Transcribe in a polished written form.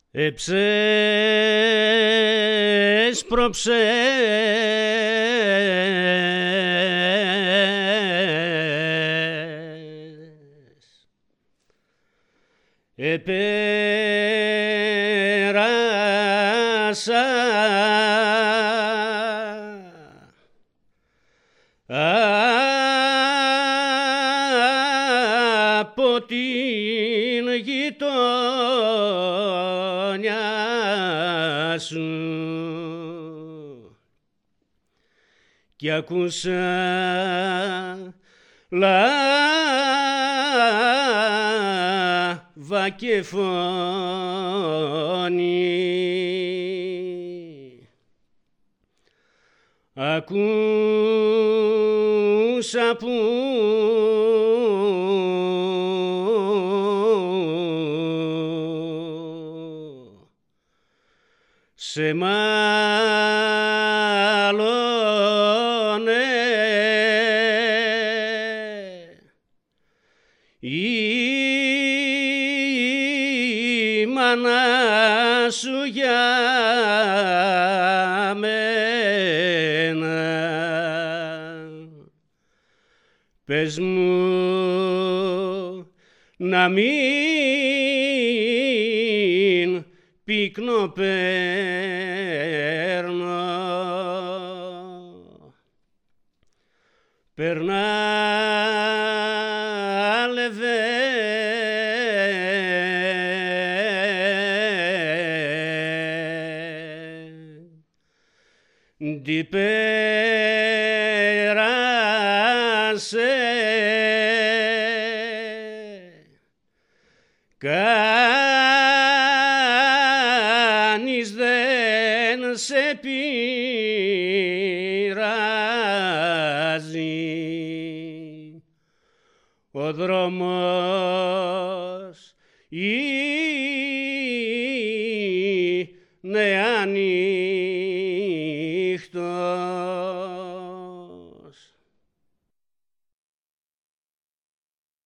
Ξέσπρωψες επέρασα από την γειτονιά σου κι ακούσα λάβα και φωνή. Ακούσα που σε μάλωνε η μάνα σου για μένα. Πες μου να μην πυκνοπαίρνω, περνάλευε τι πέρασε κανείς δεν σε πειράζει. Ο δρόμος είναι ανοιχτός